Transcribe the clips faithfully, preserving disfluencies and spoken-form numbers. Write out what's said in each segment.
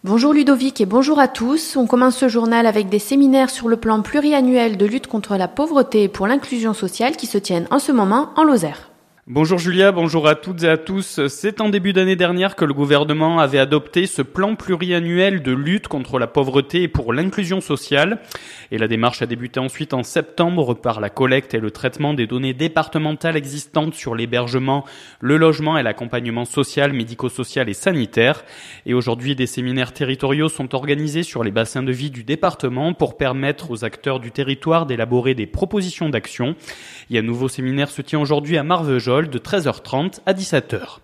Bonjour Ludovic et bonjour à tous. On commence ce journal avec des séminaires sur le plan pluriannuel de lutte contre la pauvreté et pour l'inclusion sociale qui se tiennent en ce moment en Lozère. Bonjour Julia, bonjour à toutes et à tous. C'est en début d'année dernière que le gouvernement avait adopté ce plan pluriannuel de lutte contre la pauvreté et pour l'inclusion sociale. Et la démarche a débuté ensuite en septembre par la collecte et le traitement des données départementales existantes sur l'hébergement, le logement et l'accompagnement social, médico-social et sanitaire. Et aujourd'hui, des séminaires territoriaux sont organisés sur les bassins de vie du département pour permettre aux acteurs du territoire d'élaborer des propositions d'action. Et un nouveau séminaire se tient aujourd'hui à Marvejols de treize heures trente à dix-sept heures.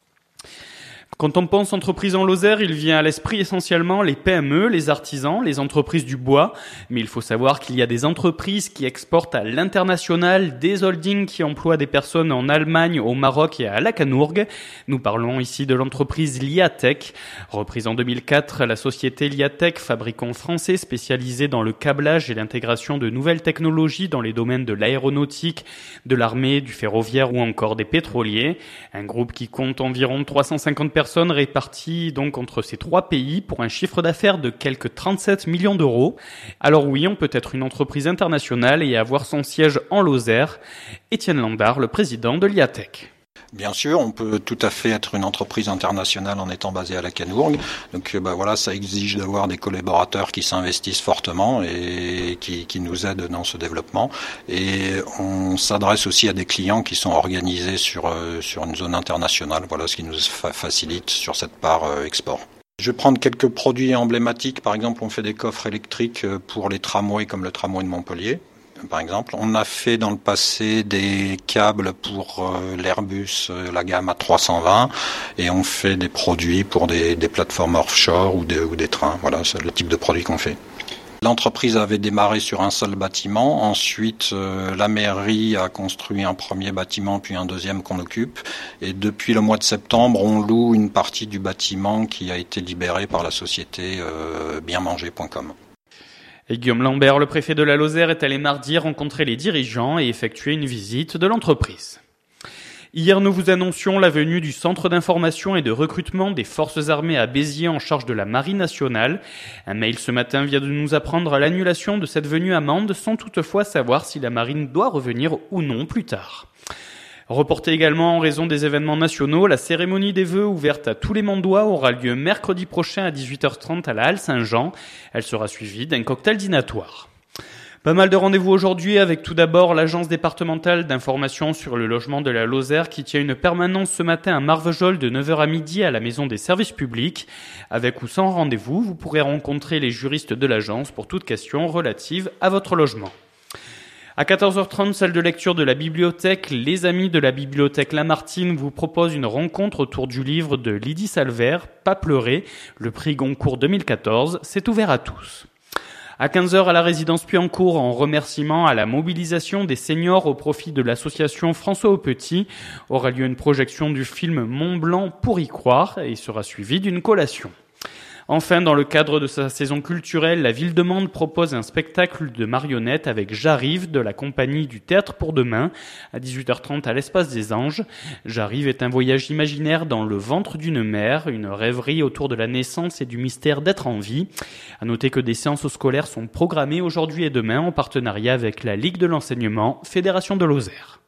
Quand on pense entreprise en Lozère, il vient à l'esprit essentiellement les P M E, les artisans, les entreprises du bois. Mais il faut savoir qu'il y a des entreprises qui exportent à l'international, des holdings qui emploient des personnes en Allemagne, au Maroc et à Lacanourgue. Nous parlons ici de l'entreprise Liatech. Reprise en deux mille quatre, la société Liatech, fabricant français spécialisé dans le câblage et l'intégration de nouvelles technologies dans les domaines de l'aéronautique, de l'armée, du ferroviaire ou encore des pétroliers. Un groupe qui compte environ trois cent cinquante personnes réparties donc entre ces trois pays pour un chiffre d'affaires de quelques trente-sept millions d'euros. Alors oui, on peut être une entreprise internationale et avoir son siège en Lozère. Étienne Landard, le président de Liatech. Bien sûr, on peut tout à fait être une entreprise internationale en étant basé à Lacanourgue. Donc bah voilà, ça exige d'avoir des collaborateurs qui s'investissent fortement et qui, qui nous aident dans ce développement. Et on s'adresse aussi à des clients qui sont organisés sur, euh, sur une zone internationale. Voilà ce qui nous fa- facilite sur cette part euh, export. Je vais prendre quelques produits emblématiques. Par exemple, on fait des coffres électriques pour les tramways comme le tramway de Montpellier. Par exemple, on a fait dans le passé des câbles pour euh, l'Airbus, euh, la gamme A trois cent vingt, et on fait des produits pour des, des plateformes offshore ou des, ou des trains. Voilà, c'est le type de produit qu'on fait. L'entreprise avait démarré sur un seul bâtiment. Ensuite, euh, la mairie a construit un premier bâtiment, puis un deuxième qu'on occupe. Et depuis le mois de septembre, on loue une partie du bâtiment qui a été libérée par la société euh, bien manger point com. Et Guillaume Lambert, le préfet de la Lozère, est allé mardi rencontrer les dirigeants et effectuer une visite de l'entreprise. Hier, nous vous annoncions la venue du Centre d'information et de recrutement des forces armées à Béziers en charge de la Marine nationale. Un mail ce matin vient de nous apprendre l'annulation de cette venue à Mende sans toutefois savoir si la Marine doit revenir ou non plus tard. Reportée également en raison des événements nationaux, la cérémonie des vœux ouverte à tous les Mondois aura lieu mercredi prochain à dix-huit heures trente à la Halle Saint-Jean. Elle sera suivie d'un cocktail dînatoire. Pas mal de rendez-vous aujourd'hui avec tout d'abord l'agence départementale d'information sur le logement de la Lozère qui tient une permanence ce matin à Marvejols de neuf heures à midi à la maison des services publics. Avec ou sans rendez-vous, vous pourrez rencontrer les juristes de l'agence pour toute question relative à votre logement. À quatorze heures trente, salle de lecture de la bibliothèque, les amis de la bibliothèque Lamartine vous proposent une rencontre autour du livre de Lydie Salver, Pas pleurer, le prix Goncourt deux mille quatorze. C'est ouvert à tous. À quinze heures, à la résidence Puyancourt, en remerciement à la mobilisation des seniors au profit de l'association François Aupetit, aura lieu une projection du film Mont Blanc pour y croire et sera suivie d'une collation. Enfin, dans le cadre de sa saison culturelle, la ville de Mende propose un spectacle de marionnettes avec J'arrive de la compagnie du Théâtre pour demain à dix-huit heures trente à l'Espace des Anges. J'arrive est un voyage imaginaire dans le ventre d'une mère, une rêverie autour de la naissance et du mystère d'être en vie. À noter que des séances scolaires sont programmées aujourd'hui et demain en partenariat avec la Ligue de l'enseignement, Fédération de Lozère.